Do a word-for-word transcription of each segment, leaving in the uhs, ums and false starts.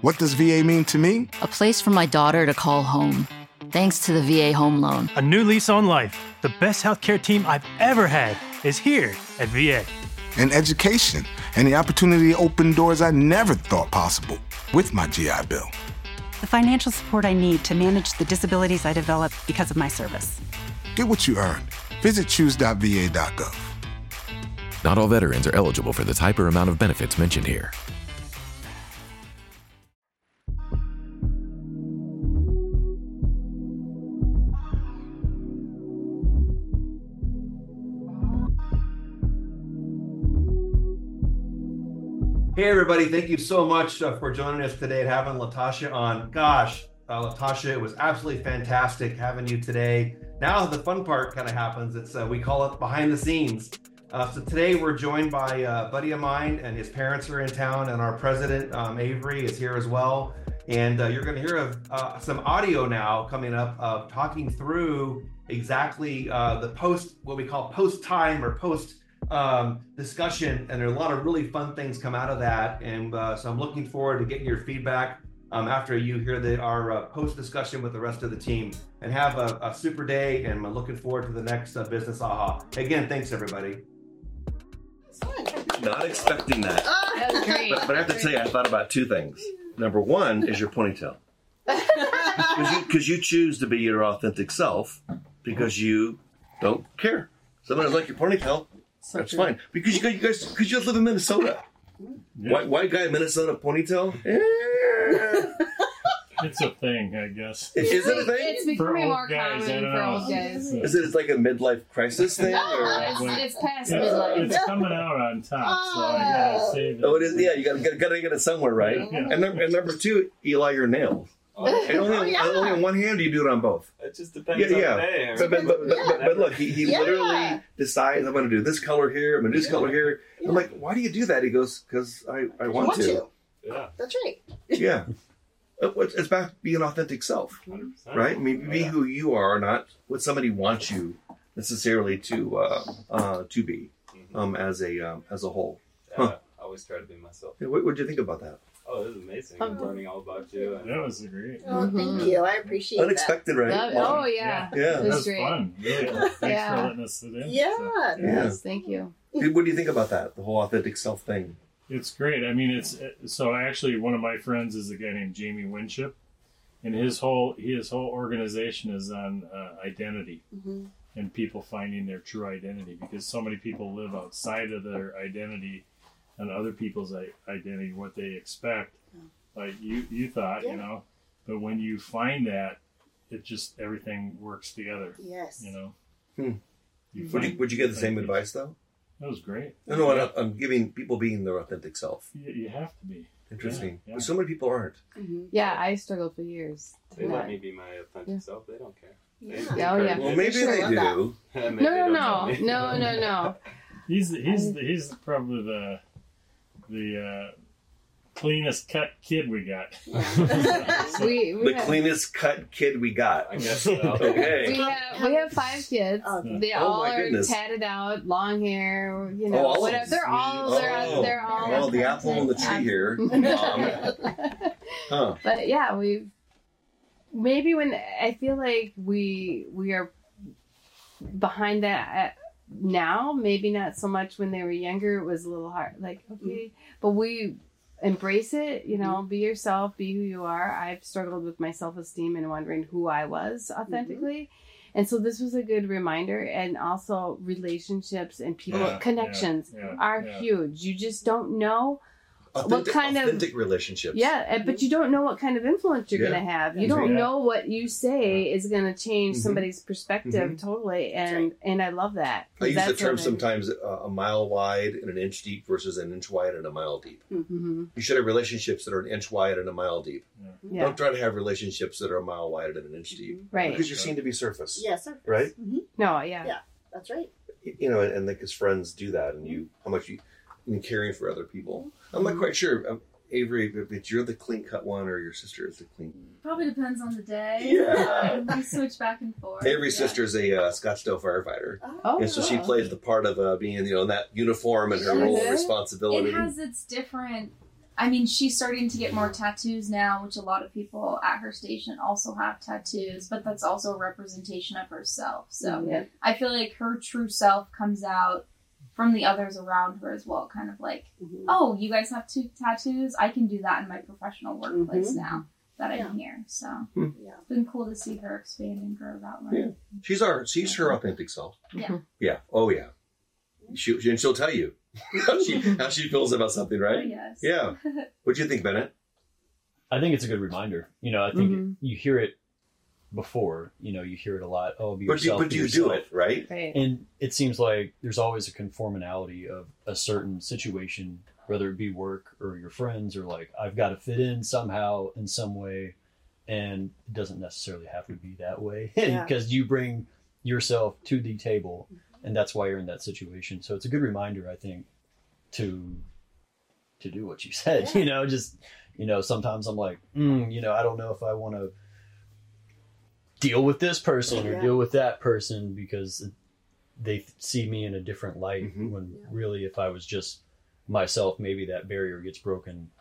What does V A mean to me? A place for my daughter to call home. Thanks to the V A Home Loan. A new lease on life. The best healthcare team I've ever had is here at V A. And education, and the opportunity to open doors I never thought possible with my G I Bill. The financial support I need to manage the disabilities I developed because of my service. Get what you earned. Visit choose dot v a dot gov. Not all veterans are eligible for the type or amount of benefits mentioned here. Hey everybody, thank you so much uh, for joining us today and having Latasha on. Gosh, uh, Latasha, it was absolutely fantastic having you today. Now the fun part kind of happens. It's uh, we call it behind the scenes. Uh, so today we're joined by a buddy of mine, and his parents are in town, and our president, um, Avery, is here as well. And uh, you're going to hear of, uh, some audio now coming up of talking through exactly uh, the post, what we call post time or post um discussion, and there are a lot of really fun things come out of that, and uh, so I'm looking forward to getting your feedback um after you hear the our uh, post discussion with the rest of the team. And have a, a super day, and I'm looking forward to the next uh, business aha. Again, thanks everybody. Not expecting that. Oh, that was great. But, but I have to tell you, I thought about two things. Number one is your ponytail, because you, 'cause you choose to be your authentic self because you don't care. Somebody like your ponytail. So That's true. Fine. Because you guys, you guys, because you live in Minnesota. Yeah. White, white guy in Minnesota ponytail? Yeah. It's a thing, I guess. Is, is it a thing? It's becoming more guys, common for old guys. Is it like a midlife crisis thing? No, or? it's, it's past it's, midlife. It's coming out on top, so I gotta save it. Oh, it is? Yeah, you gotta, gotta get it somewhere, right? Yeah. And, number, and number two, Eli, your nails. Oh, and only, oh, yeah. only on one hand, do you do it on both? It just depends yeah, on yeah. the day. But, but, but, but, but look, he, he Yeah. literally decides, I'm going to do this color here, I'm going to do this Yeah. color here. Yeah. I'm like, why do you do that? He goes, because I, I want, want to. to. Yeah. That's right. Yeah. It's it's about being authentic self, one hundred percent. right? I mean, be Yeah. who you are, not what somebody wants you necessarily to uh, uh, to be Mm-hmm. um, as a um, as a whole. Yeah, Huh. I always try to be myself. Yeah, what would you think about that? Oh, this is amazing. Oh. Learning all about you. And That was great. Oh, thank you. I appreciate Unexpected, right? that. Oh, yeah. Yeah. It That was was great. fun. Really. Thanks Yeah. for letting us sit in. Yeah. So, Yeah. Nice. Thank you. Dude, what do you think about that? The whole authentic self thing. It's great. I mean, it's so actually one of my friends is a guy named Jamie Winship, and his whole his whole organization is on uh, identity Mm-hmm. and people finding their true identity, because so many people live outside of their identity and other people's I- identity, what they expect. Like you, you thought, Yeah. you know, but when you find that, it just everything works together. Yes. You know. Hmm. You Would you, find- would you get the same find advice though? That was great. No, no, Yeah. I'm, I'm giving people being their authentic self. You, you have to be. Interesting. Yeah, yeah. But so many people aren't. Mm-hmm. Yeah, I struggled for years. they let me be my authentic Yeah. self. They don't care. Yeah. They Yeah, oh, yeah. Well, maybe Sure, I they love do. Maybe No, they no, don't no, know me. no, no, no. He's he's he's probably the the uh, cleanest cut kid we got. we we The have, cleanest cut kid we got. I guess so. we Okay. have we have five kids. Oh, They Oh, all my are goodness. tatted out, long hair, you Oh, know, all of whatever. them. They're all they're Oh. they're all. Well, the apple on the tree here. Um, huh. But yeah, we maybe when I feel like we we are behind that at, now, maybe not so much when they were younger. It was a little hard, like okay, but we embrace it. You know, be yourself, be who you are. I've struggled with my self esteem and wondering who I was authentically. And so this was a good reminder, and also relationships and people Yeah, connections yeah, yeah, are yeah. huge. You just don't know. Authentic, kind of- authentic relationships. Yeah, and- but you don't know what kind of influence you're Yeah. going to have. You Yeah. don't Yeah. know what you say is going to change Mhm. somebody's perspective Mhm. totally, and and I love that. I use the That's term what I- sometimes uh, a mile wide and an inch deep versus an inch wide and a mile deep. Mhm. You should have relationships that are an inch wide and a mile deep. Yeah, Don't try to have relationships that are a mile wide and an inch deep. right. Because you're seen to be surface. Yes, sir. Right? Mm-hmm. No, yeah. Yeah. That's right. You know, and like his friends do that, and you, how much you, in caring for other people. I'm not quite sure. Um, Avery, if it's you're the clean cut one or your sister is the clean. Probably depends on the day. Yeah. We switch back and forth. Avery's yeah. sister's a uh, Scottsdale firefighter. Oh, And so she cool. plays the part of uh, being, you know, in that uniform and her role and It responsibility. has its different I mean, she's starting to get more tattoos now, which a lot of people at her station also have tattoos, but that's also a representation of herself. So Yeah. I feel like her true self comes out from the others around her as well. Kind of like, Mhm. oh, you guys have two tattoos? I can do that in my professional workplace Mhm. now that I'm Yeah. here. So Hmm. Yeah. it's been cool to see her expand and grow that way. Yeah. She's our, she's her authentic self. Yeah. Yeah. Oh yeah. She, and she'll tell you how she, how she feels about something, right? Oh, yes. Yeah. What do you think, Bennett? I think it's a good reminder. You know, I think Mhm. you hear it before. You know, you hear it a lot. Oh, be But do, yourself. but be do you do yourself. it, right? Right. And it seems like there's always a conformality of a certain situation, whether it be work or your friends, or like, I've got to fit in somehow in some way. And it doesn't necessarily have to be that way Yeah. because you bring yourself to the table, and that's why you're in that situation. So it's a good reminder, I think, to to do what you said. Yeah. You know, just, you know, sometimes I'm like, mm, you know, I don't know if I want to deal with this person or Yeah. deal with that person because they see me in a different light. Mhm. When Yeah. really, if I was just myself, maybe that barrier gets broken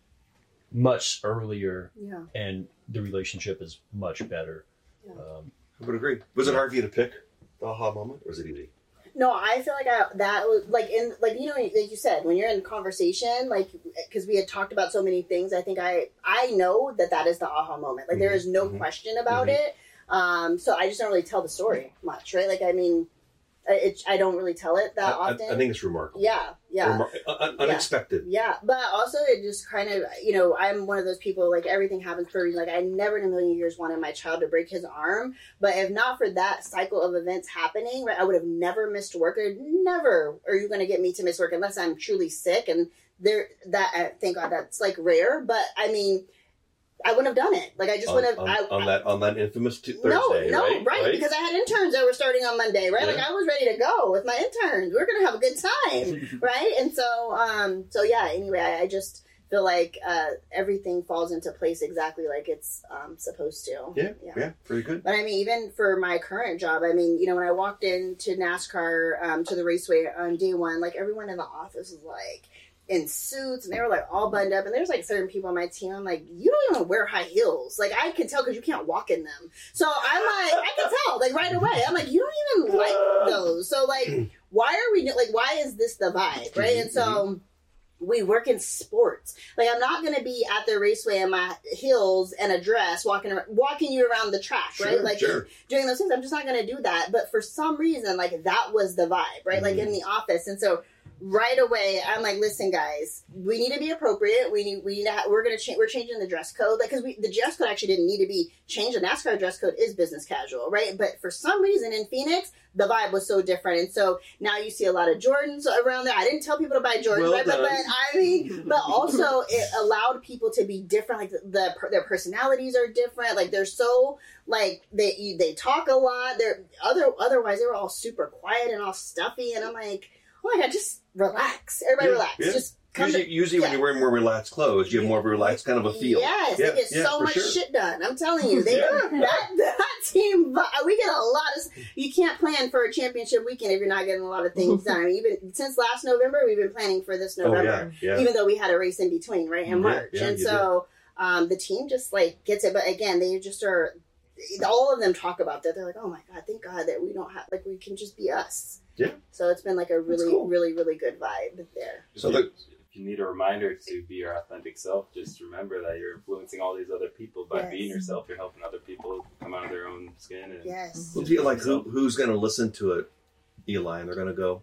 much earlier, Yeah. and the relationship is much better. Yeah. Um, I would agree. Was it hard for you to pick the aha moment, or was it easy? No, I feel like I, that was like in like you know like you said, when you're in conversation, like because we had talked about so many things. I think I I know that that is the aha moment. Like there is no Mhm. question about Mhm. it. Um, so I just don't really tell the story much, right? Like I mean, I- it, I don't really tell it that I, I- often. I think it's remarkable. Yeah, yeah. Remar- un- unexpected. Yeah, but also it just kind of, you know, I'm one of those people, like, everything happens for a reason. Like, I never in a million years wanted my child to break his arm. But if not for that cycle of events happening, right, I would have never missed work. Or never are you going to get me to miss work unless I'm truly sick. And there, that, uh, thank God that's, like, rare. But, I mean, I wouldn't have done it. Like, I just on, wouldn't have. on, I, on that on that infamous t- no, Thursday, no, right? right? Because I had interns that were starting on Monday, right? Like Yeah. I was ready to go with my interns. We are gonna have a good time, right? And so, um, so yeah. Anyway, I, I just feel like uh, everything falls into place exactly like it's um, supposed to. Yeah, yeah, very good. But I mean, even for my current job, I mean, you know, when I walked into NASCAR um, to the raceway on day one, like everyone in the office was like in suits and they were like all buttoned up, and there's like certain people on my team, I'm like, you don't even wear high heels. Like I can tell because you can't walk in them. So I'm like, I can tell like right away. I'm like, you don't even like those. So like, why are we like, why is this the vibe, right? And so we work in sports. Like I'm not going to be at the raceway in my heels and a dress walking around, walking you around the track, right? Sure, Like sure. doing those things. I'm just not going to do that. But for some reason, like that was the vibe, right? Like in the office. And so right away, I'm like, listen, guys, we need to be appropriate. We need, we need to, ha- we're going to change, we're changing the dress code. Like, cause we, the dress code actually didn't need to be changed. The NASCAR dress code is business casual, right? But for some reason in Phoenix, the vibe was so different. And so now you see a lot of Jordans around there. I didn't tell people to buy Jordans, Well right? But, done. but I mean, but also it allowed people to be different. Like the, the their personalities are different. Like they're so like they you, they talk a lot. They're other otherwise they were all super quiet and all stuffy. And I'm like, oh my God, just relax. Everybody Yeah, relax. yeah. Just come Usually, to- usually when yeah. you're wearing more relaxed clothes, you have more of a relaxed kind of a feel. Yes, yeah, they get yeah, so for much sure. shit done. I'm telling you, they Yeah. that that team. We get a lot of. You can't plan for a championship weekend if you're not getting a lot of things done. I mean, even since last November, we've been planning for this Oh, November. yeah, yeah. Even though we had a race in between, right in Yeah, March, yeah, and you so um, the team just like gets it. But again, they just are. All of them talk about that. They're like, "Oh my God, thank God that we don't have like we can just be us." Yeah. So it's been like a really, cool. really, really good vibe there. So if, the- you, if you need a reminder to be your authentic self, just remember that you're influencing all these other people by Yes. being yourself. You're helping other people come out of their own skin. And Yes. Well, do you like who who's going to listen to it, Eli, and they're going to go,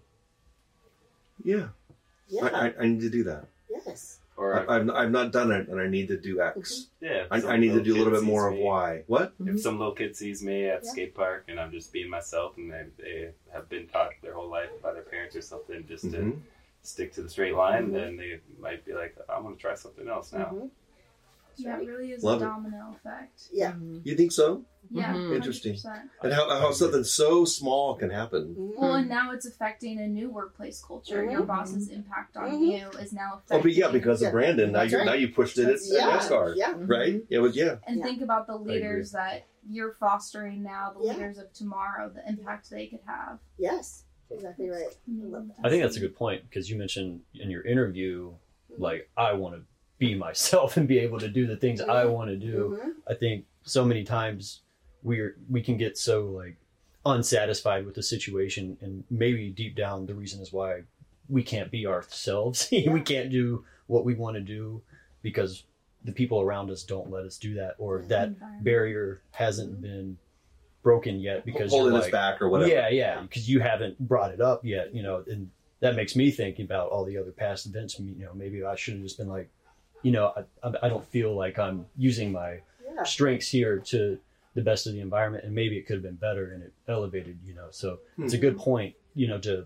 yeah, Yeah. I, I, I need to do that. Yes. Or I, I've I've not done it, and I need to do X. yeah, if I, some I need to little do a little kid bit more sees of me- why. What? If some little kid sees me at Yeah. skate park and I'm just being myself, and they, they have been taught their whole life by their parents or something just Mhm. to stick to the straight line, Mhm. then they might be like, I'm going to try something else now. Mhm. Yeah, it really is Love a it. domino effect. Yeah. You think so? Yeah, Mhm. Interesting. one hundred percent. And how, how something so small can happen. Mm-hmm. Well, and now it's affecting a new workplace culture. Your boss's impact on Mhm. you is now Oh, affecting. but yeah, because Yeah. of Brandon, now That's you right. now you pushed it at That's- yeah, NASCAR, yeah. right? It was yeah. And Yeah. think about the agree. leaders that you're fostering now, the Yeah. leaders of tomorrow, the impact they could have. Yes. Exactly right. I love that. I think that's a good point because you mentioned in your interview, like, I want to be myself and be able to do the things mm-hmm. I want to do. Mm-hmm. I think so many times we're we can get so like unsatisfied with the situation, and maybe deep down the reason is why we can't be ourselves. We can't do what we want to do because the people around us don't let us do that, or that barrier hasn't mm-hmm. been broken yet because holding you're us like, back or whatever. Yeah, yeah, because you haven't brought it up yet, you know, and that makes me think about all the other past events. You know, maybe I should have just been like, you know, I, I don't feel like I'm using my yeah. strengths here to the best of the environment, and maybe it could have been better and it elevated, you know. So hmm. it's a good point, you know, to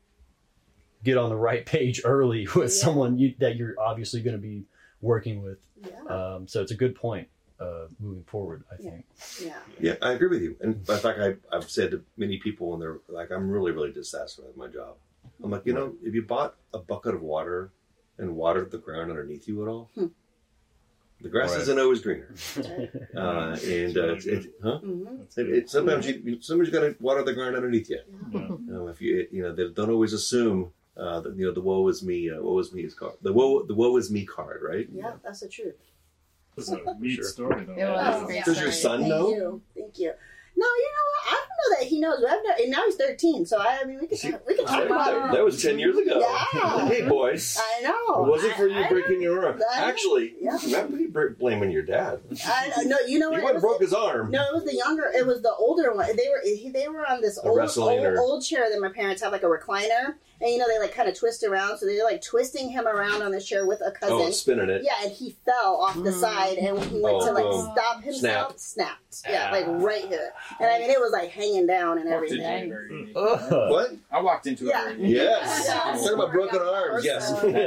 get on the right page early with yeah. someone you, that you're obviously going to be working with. Yeah. Um, so it's a good point uh, moving forward, I think. Yeah. Yeah, I agree with you. And in fact, I, I've said to many people when they're like, I'm really, really dissatisfied with my job. I'm like, you know, if you bought a bucket of water and watered the ground underneath you at all, hmm. the grass right. isn't always greener. uh, and uh, it's, it, huh? Mm-hmm. it, it, sometimes you sometimes you got to water the ground underneath you. Yeah. You know, if you you know, they don't always assume uh, that you know the woe is me, uh, woe is me is card. The woe the woe is me card, right? Yeah, that's the truth. It's a neat sure. story, though. It was a great Does story. your son Thank know? You. Thank you. No, you know what? I don't know that he knows. I've never, and now he's thirteen, so I, I mean, we can we can talk about it. That was ten years ago. Yeah. Hey, boys. I know. It wasn't for you I, breaking I, your arm. I, Actually, yeah. I'm pretty blaming your dad. I no, you know what? He went and broke his arm. No, it was the younger. It was the older one. They were they were on this A old wrestling old, or- old chair that my parents had, like a recliner, and you know they like kind of twist around, so they're like twisting him around on the chair with a cousin. Oh, spinning it. Yeah, and he fell off the side, and when he went Oh, to like boom. stop himself, Snapped. snapped. Yeah, like right here, and I mean it was like hanging down and Walked into everything. it very unique. Uh, what? I walked into Yeah. it very unique. Yes. Yeah. Talking about broken arms. Yes.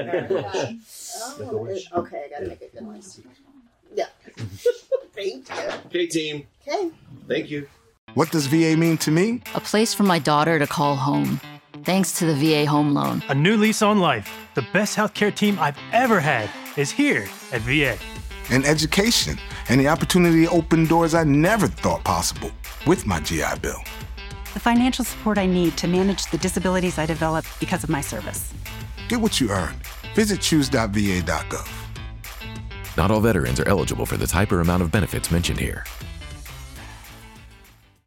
Oh, it- okay, I gotta make a good noise. Yeah. Thank you. Okay, team. Okay. Thank you. What does V A mean to me? A place for my daughter to call home. Thanks to the V A Home Loan. A new lease on life. The best healthcare team I've ever had is here at V A. An education and the opportunity to open doors I never thought possible with my G I Bill. The financial support I need to manage the disabilities I developed because of my service. Get what you earned. Visit choose dot v a dot gov. Not all veterans are eligible for the type or amount of benefits mentioned here.